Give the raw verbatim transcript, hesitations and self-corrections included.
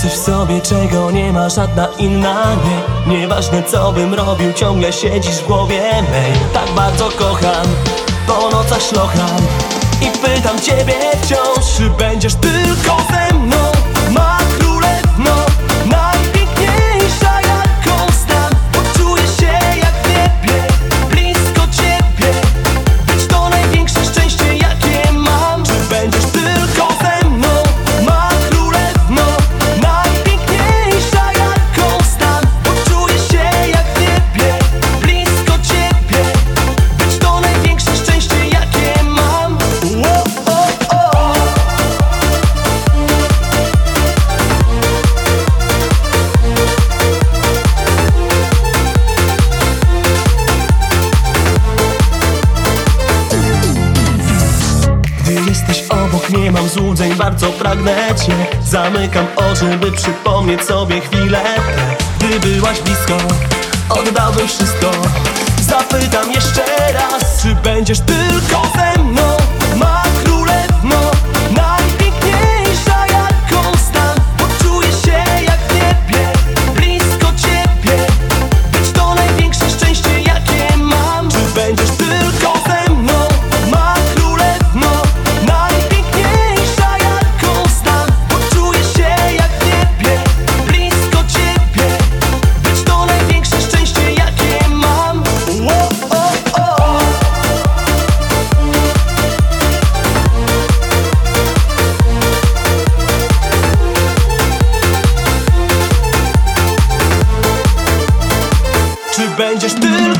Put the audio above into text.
coś w sobie, czego nie ma żadna inna, nie. Nieważne co bym robił, ciągle siedzisz w głowie mej. Tak bardzo kocham, po nocach szlocham i pytam ciebie wciąż, czy będziesz tylko ze mną, ma królewno, najpiękniejsza jaką znam. Poczuję się jak w niebie, blisko ciebie, być to największe szczęście jakie mam. Czy będziesz tylko ze mną, ma królewno, najpiękniejsza jaką znam. Poczuję się jak w niebie, blisko ciebie, być to największe szczęście jakie mam. Wo, o, o. Gdy jesteś obok, nie mam złudzeń, bardzo pragnę cię. Zamykam oczy, by przypomnieć sobie chwilę. Gdy byłaś blisko, oddałbym wszystko. Zapytam jeszcze raz, czy będziesz tylko ze mną, ma królewno, najpiękniejsza jaką znam. Poczuję się jak w niebie, blisko ciebie, być to największe szczęście jakie mam. Czy będziesz tylko ze mną, ma królewno, najpiękniejsza jaką znam. Poczuję się jak w niebie, blisko ciebie, być to największe szczęście jakie mam. Wo, o, o. Czy będziesz ty